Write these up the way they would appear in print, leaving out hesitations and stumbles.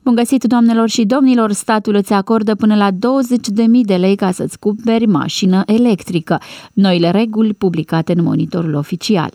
Bun găsit, doamnelor și domnilor! Statul îți acordă până la 20.000 de lei ca să-ți cumperi mașină electrică. Noile reguli publicate în Monitorul Oficial.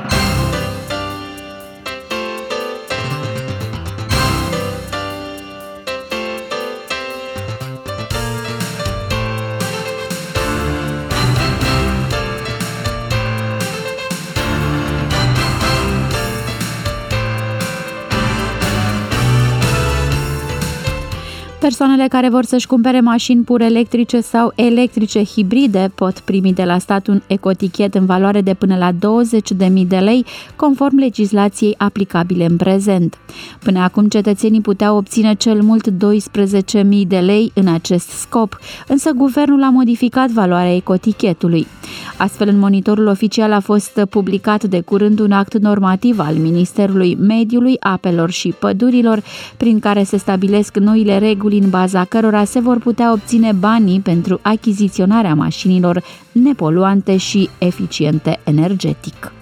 Persoanele care vor să-și cumpere mașini pur electrice sau electrice hibride pot primi de la stat un ecotichet în valoare de până la 20.000 de lei, conform legislației aplicabile în prezent. Până acum, cetățenii puteau obține cel mult 12.000 de lei în acest scop, însă guvernul a modificat valoarea ecotichetului. Astfel, în Monitorul Oficial a fost publicat de curând un act normativ al Ministerului Mediului, Apelor și Pădurilor, prin care se stabilesc noile reguli în baza cărora se vor putea obține banii pentru achiziționarea mașinilor nepoluante și eficiente energetic.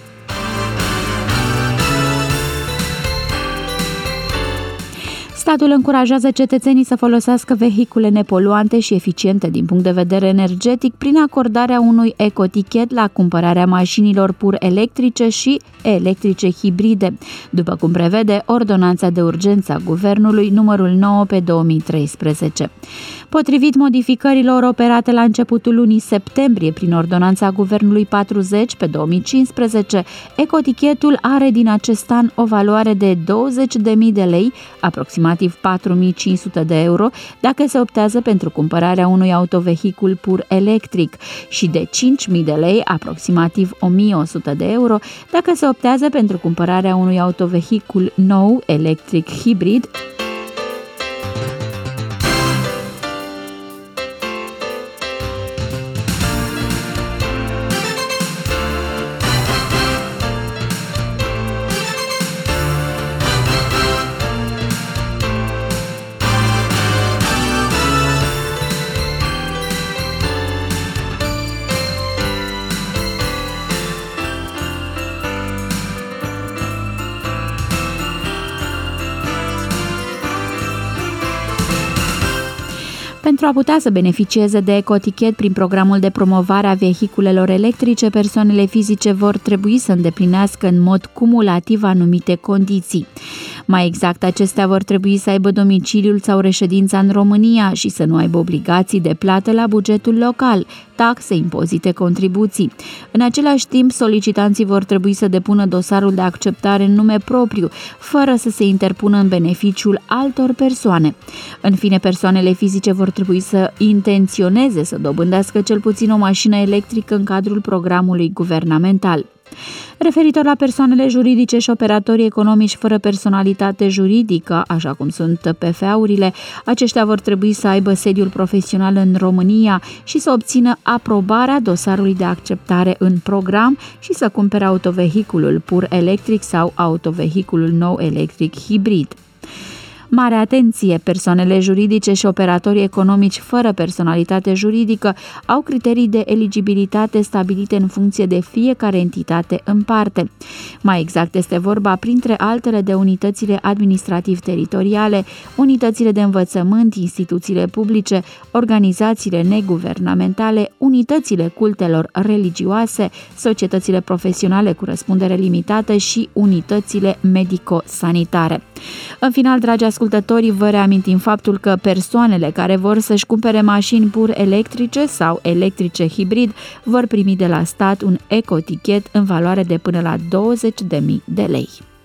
Statul încurajează cetățenii să folosească vehicule nepoluante și eficiente din punct de vedere energetic prin acordarea unui ecotichet la cumpărarea mașinilor pur electrice și electrice hibride, după cum prevede Ordonanța de Urgență a Guvernului numărul 9 pe 2013. Potrivit modificărilor operate la începutul lunii septembrie prin Ordonanța Guvernului 40 pe 2015, ecotichetul are din acest an o valoare de 20.000 de lei, aproximativ 4.500 de euro, dacă se optează pentru cumpărarea unui autovehicul pur electric și de 5.000 de lei, aproximativ 1.100 de euro, dacă se optează pentru cumpărarea unui autovehicul nou electric hibrid. Pentru a putea să beneficieze de ecotichet prin programul de promovare a vehiculelor electrice, persoanele fizice vor trebui să îndeplinească în mod cumulativ anumite condiții. Mai exact, acestea vor trebui să aibă domiciliul sau reședința în România și să nu aibă obligații de plată la bugetul local, taxe, impozite, contribuții. În același timp, solicitanții vor trebui să depună dosarul de acceptare în nume propriu, fără să se interpună în beneficiul altor persoane. În fine, persoanele fizice vor trebui să intenționeze să dobândească cel puțin o mașină electrică în cadrul programului guvernamental. Referitor la persoanele juridice și operatorii economici fără personalitate juridică, așa cum sunt PFA-urile, aceștia vor trebui să aibă sediul profesional în România și să obțină aprobarea dosarului de acceptare în program și să cumpere autovehiculul pur electric sau autovehiculul nou electric hibrid. Mare atenție! Persoanele juridice și operatorii economici fără personalitate juridică au criterii de eligibilitate stabilite în funcție de fiecare entitate în parte. Mai exact este vorba, printre altele, de unitățile administrativ-teritoriale, unitățile de învățământ, instituțiile publice, organizațiile neguvernamentale, unitățile cultelor religioase, societățile profesionale cu răspundere limitată și unitățile medico-sanitare. În final, dragi ascultătorii, vă reamintim faptul că persoanele care vor să-și cumpere mașini pur electrice sau electrice hibrid vor primi de la stat un ecotichet în valoare de până la 20.000 de lei.